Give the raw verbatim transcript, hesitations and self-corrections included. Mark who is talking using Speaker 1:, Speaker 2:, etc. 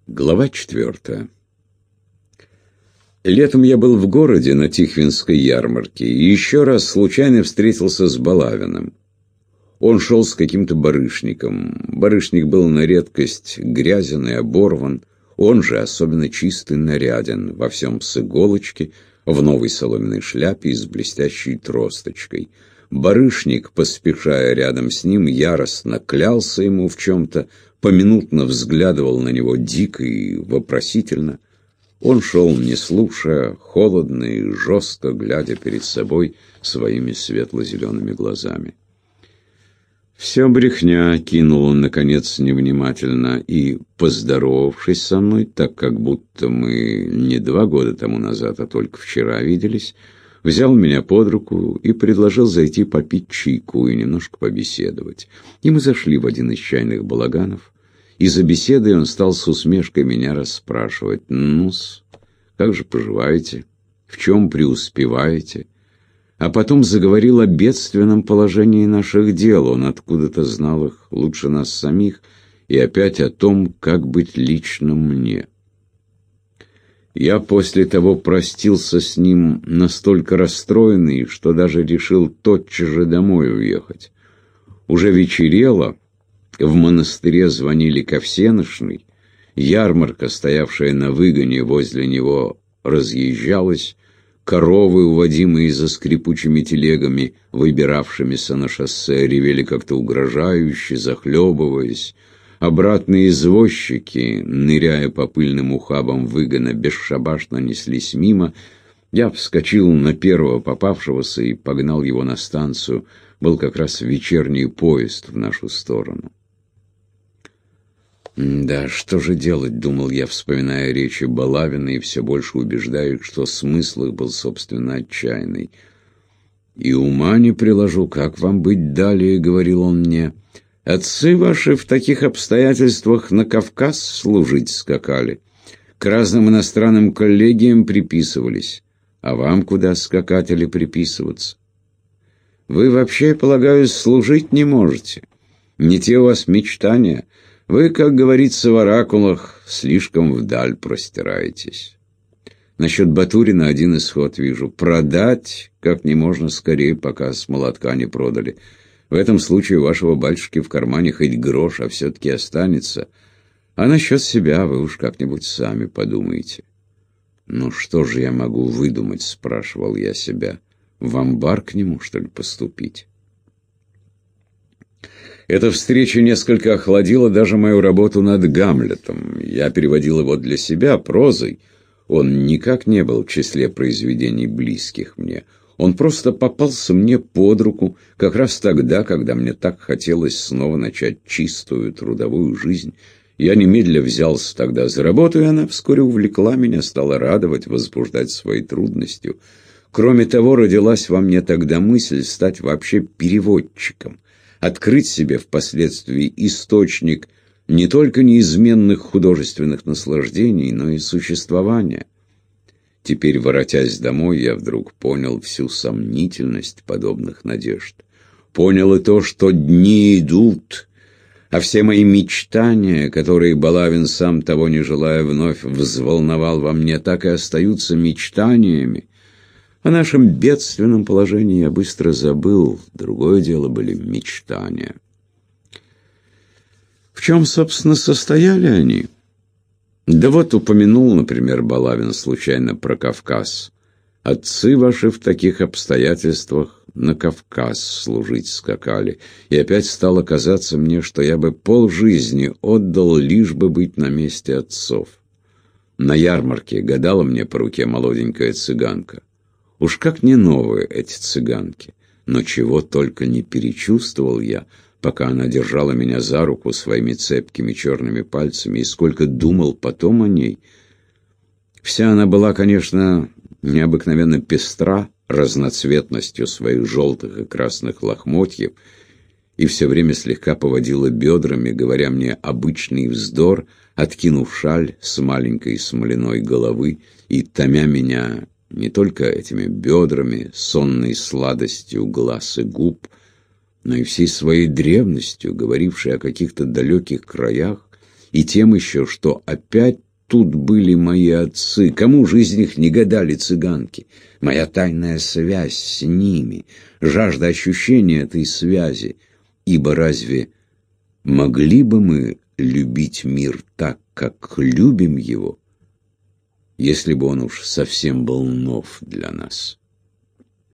Speaker 1: Глава четвертая. Летом я был в городе на Тихвинской ярмарке и еще раз случайно встретился с Балавиным. Он шел с каким-то барышником. Барышник был на редкость грязен и оборван, он же особенно чист и наряден, во всем с иголочки, в новой соломенной шляпе и с блестящей тросточкой. Барышник, поспешая рядом с ним, яростно клялся ему в чем-то, поминутно взглядывал на него дико и вопросительно. Он шел, не слушая, холодно и жестко глядя перед собой своими светло-зелеными глазами. «Все брехня», — кинул он, наконец, невнимательно, и, поздоровавшись со мной, так как будто мы не два года тому назад, а только вчера виделись, взял меня под руку и предложил зайти попить чайку и немножко побеседовать. И мы зашли в один из чайных балаганов, и за беседой он стал с усмешкой меня расспрашивать: «Ну-с, как же поживаете? В чем преуспеваете?» А потом заговорил о бедственном положении наших дел, он откуда-то знал их лучше нас самих, и опять о том, как быть лично мне. Я после того простился с ним настолько расстроенный, что даже решил тотчас же домой уехать. Уже вечерело, в монастыре звонили ко всенощной, ярмарка, стоявшая на выгоне возле него, разъезжалась, коровы, уводимые за скрипучими телегами, выбиравшимися на шоссе, ревели как-то угрожающе, захлебываясь. Обратные извозчики, ныряя по пыльным ухабам выгона, бесшабашно неслись мимо. Я вскочил на первого попавшегося и погнал его на станцию. Был как раз вечерний поезд в нашу сторону. «Да, что же делать?» — думал я, вспоминая речи Балавина, и все больше убеждаюсь, что смысл их был, собственно, отчаянный. «И ума не приложу, как вам быть далее», — говорил он мне. «Отцы ваши в таких обстоятельствах на Кавказ служить скакали, к разным иностранным коллегиям приписывались, а вам куда скакать или приписываться? Вы вообще, полагаю, служить не можете, не те у вас мечтания». Вы, как говорится в оракулах, слишком вдаль простираетесь. Насчет Батурина один исход вижу. Продать как не можно скорее, пока с молотка не продали. В этом случае у вашего батюшки в кармане хоть грош, а все-таки останется. А насчет себя вы уж как-нибудь сами подумаете. «Ну что же я могу выдумать?» — спрашивал я себя. «В амбар к нему, что ли, поступить?» Эта встреча несколько охладила даже мою работу над Гамлетом. Я переводил его для себя прозой. Он никак не был в числе произведений близких мне. Он просто попался мне под руку как раз тогда, когда мне так хотелось снова начать чистую трудовую жизнь. Я немедля взялся тогда за работу, и она вскоре увлекла меня, стала радовать, возбуждать своей трудностью. Кроме того, родилась во мне тогда мысль стать вообще переводчиком, открыть себе впоследствии источник не только неизменных художественных наслаждений, но и существования. Теперь, воротясь домой, я вдруг понял всю сомнительность подобных надежд. Понял и то, что дни идут, а все мои мечтания, которые Балавин, сам того не желая, вновь взволновал во мне, так и остаются мечтаниями. О нашем бедственном положении я быстро забыл, другое дело были мечтания. В чем, собственно, состояли они? Да вот упомянул, например, Балавин случайно про Кавказ. «Отцы ваши в таких обстоятельствах на Кавказ служить скакали». И опять стало казаться мне, что я бы полжизни отдал, лишь бы быть на месте отцов. На ярмарке гадала мне по руке молоденькая цыганка. Уж как не новые эти цыганки, но чего только не перечувствовал я, пока она держала меня за руку своими цепкими черными пальцами, и сколько думал потом о ней. Вся она была, конечно, необыкновенно пестра разноцветностью своих желтых и красных лохмотьев, и все время слегка поводила бедрами, говоря мне обычный вздор, откинув шаль с маленькой смоляной головы и томя меня не только этими бедрами, сонной сладостью глаз и губ, но и всей своей древностью, говорившей о каких-то далеких краях И тем еще, что опять тут были мои отцы. Кому же из них не гадали цыганки? Моя тайная связь с ними, жажда ощущения этой связи. Ибо разве могли бы мы любить мир так, как любим его, если бы он уж совсем был нов для нас?